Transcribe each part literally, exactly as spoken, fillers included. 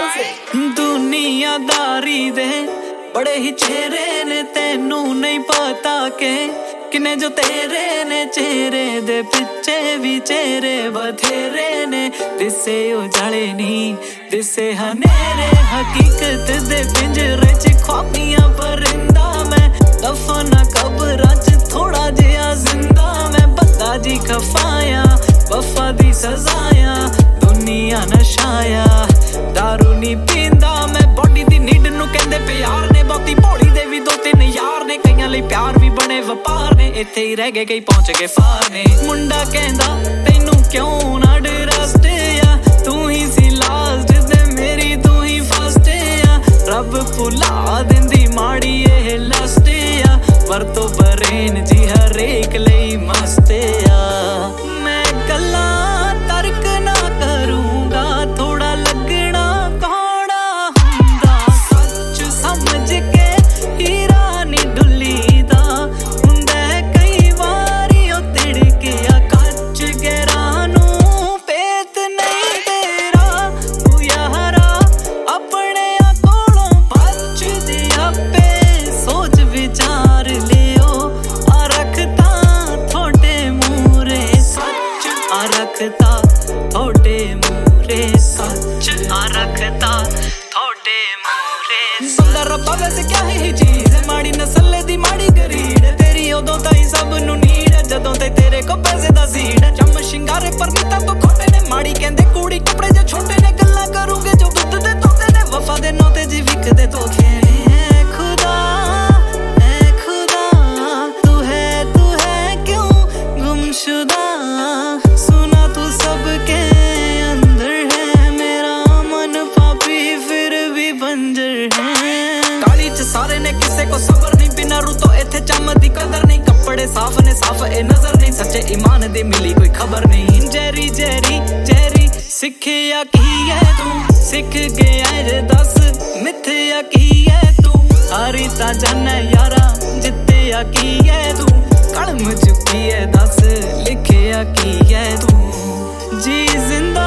दुनियादारी दे बड़े ही चेहरे ने तेनू नहीं पता के किने जो तेरे ने चेहरे दे पिछे भी चेहरे बथेरे ने दिसे उजाले नी दिसे हनेरे हकीकत दे पिंजरे च ख्वाबियां परिंदा मैं दफन कब्रां च थोड़ा जिहा जिंदा मैं बंदा जी खफाया वफा दी सजाया दुनिया नशाया दारू नी पींदा मैं बॉडी दी नीड नू कहंदे प्यार ने बहुती भोली दे भी दो तीन यार ने कईयां लई प्यार भी बने वपार ने इत्थे ही रह गए कई पहुंच गए फार ने मुंडा कहंदा तैनू क्यों ना डरस्ट या तू ही सी लास्ट ते मेरी तू ही फर्स्ट या रब भुला दिंदी माड़ी ए लस्ट या पर तो बरेन जी हर एक लई मस्त या मैं गल्ला तर्क ना करूंगा थोड़ा लगना कौड़ा हुंदा सच समझ के हीरा नी डुलीदा हुंदा कई वारी ओ तिड़किया कच गहरानू पेत नहीं तेरा तू यारा अपने कोलों बच जे आपे सोच विचार लियो आ रखता थोड़े मूरे सच आ रखता थोड़े मूरे सच आ रखता थोड़े मूरे सुंदर रब्बा वैसे क्या है ही चीज माड़ी नस्ल दी माड़ी गरीड तेरी उदों ताई सब नू नीड जदों ते तेरे को पैसे दा सीड चम शिंगारे पर नीता तो खोटे ने माड़ी कहंदे कूड़ी कपड़े जे छोटे ने गल्ला करूंगे जो दुध दे तोते ने वफा दे नौते जी विक दे तो खेने ऐ खुदा ऐ खुदा तू है तू है क्यों गुमशुदा सुना तू सबके अंदर है मेरा मन पापी फिर भी बंजर है काली च सारे ने किसे को सबर नहीं बिना रू तो इत्थे चम दी कदर नहीं कपड़े साफ ने साफ ए नजर नहीं सच्चे ईमान दी मिली कोई खबर नहीं जैरी जैरी जैरी सिखिया की है तू सिख गया जे दस मिथया की है तू हारी ता जन यारा जित्तिया की है तू कलम चुकी है दस लिखिया की है तू जी जिंदा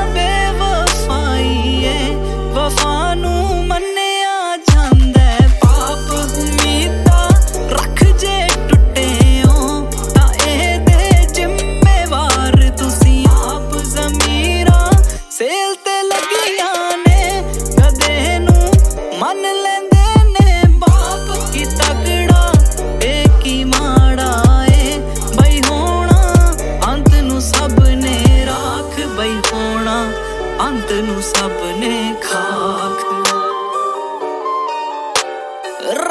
बेवफाई है वफा नू मन्निया जांदा पाप उम्मीदा रख जे टुटे हो ता ए दे जिम्मेवार तुसी आप ज़मीरा सेल ते लगियां ने गधे नू मन लेंदे ने बाप की तगड़ा बेकी माड़ा ए बई होना अंत नू सब ने राख बई होना अंत नू सब ने खाक